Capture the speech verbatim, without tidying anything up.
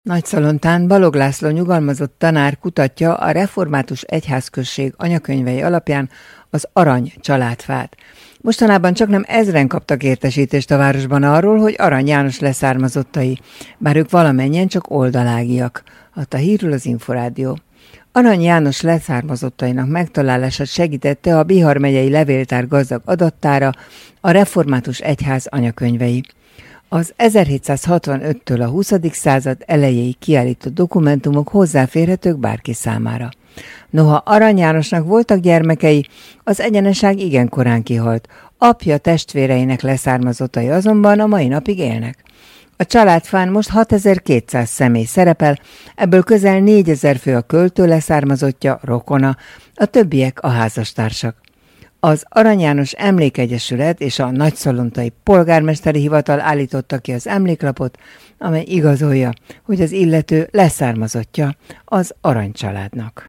Nagyszalontán Balogh László nyugalmazott tanár kutatja a református egyházközség anyakönyvei alapján az Arany családfát. Mostanában csaknem ezren kaptak értesítést a városban arról, hogy Arany János leszármazottai, bár ők valamennyien csak oldalágiak, adta hírül az Inforádió. Arany János leszármazottainak megtalálását segítette a Bihar megyei levéltár gazdag adattára, a református egyház anyakönyvei. Az ezerhétszázhatvanöttől a huszadik század elejéig kiállított dokumentumok hozzáférhetők bárki számára. Noha Arany Jánosnak voltak gyermekei, az egyeneság igen korán kihalt, apja testvéreinek leszármazottai azonban a mai napig élnek. A családfán most hatezer-kétszáz személy szerepel, ebből közel négyezer fő a költő leszármazottja, rokona, a többiek a házastársak. Az Arany János Emlékegyesület és a Nagyszalontai Polgármesteri Hivatal állította ki az emléklapot, amely igazolja, hogy az illető leszármazottja az Arany családnak.